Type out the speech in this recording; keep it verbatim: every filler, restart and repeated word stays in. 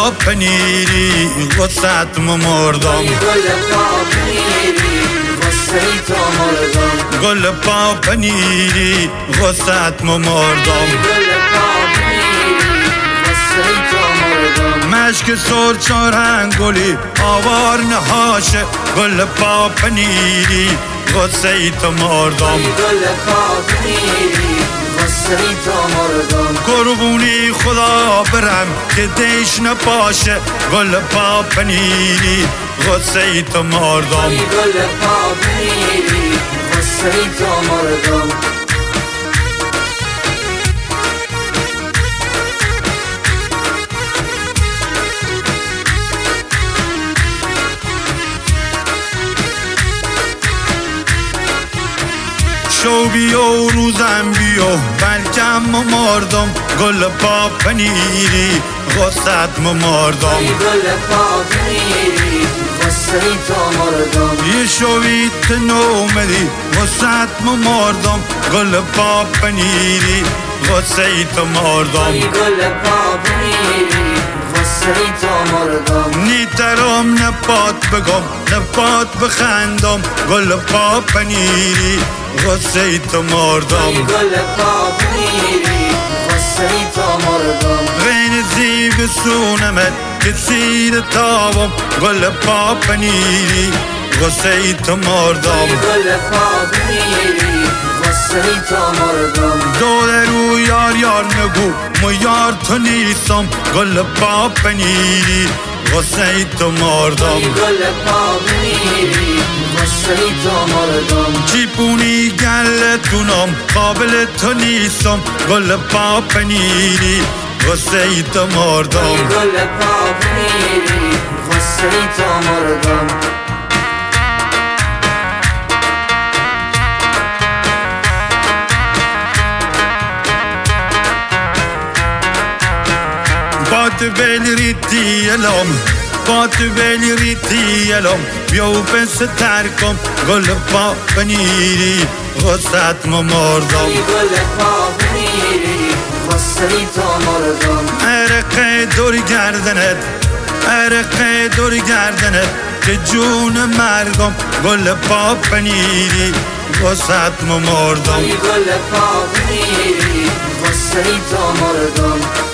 پا پنیری غصت مردم گل پا پنیری غصه تو مردم گل پا پنیری غصت مردم گل پا پنیری غصه تو مردم مشک سر چارنگ گلی آوار نهاشه گل پا پنیری غصه تو مردم گل پا پنیری غصه تو مردم قربونی خدا برم که دیش نپاشه گل پا پنیری غصه تو مردم گل پا پنیری غصه تو مردم شو بیو روزم بیو بلکم مردم گل پا پنیری غصت مردم گل پا پنیری غصه تو مردم یه شویت نومدی غصت مردم گل پا پنیری غصه تو مردم گل پا پنیری غصه تو مردم نیترم نپات بگم نپات بخندم گل پا پنیری غصه تو مردم گل پا پنیری غصه تو مردم غین زیب سونمت که سیر تاوم گل پا پنیری غصه تو مردم گل پا پنیری غصه تو مردم دور رو یار یار نگو مو یار تو نیستم گل پا پنیری غصه تو مردم گل پا پنیری غصه تو مردم چیپونی گلتونم قابل تو نیستم گل پا پنیری غصه تو مردم گل پا پنیری غصه تو مردم بات بلی ریتی الام بات بلی ریتی الام بیاو پس ترکم گل پا پنیری غصت مردم گل پا پنیری غصه تو مردم عرق دور گردنت عرق دور گردنت که جون مرگم گل پا پنیری غصت مردم گل پا پنیری غصه تو مردم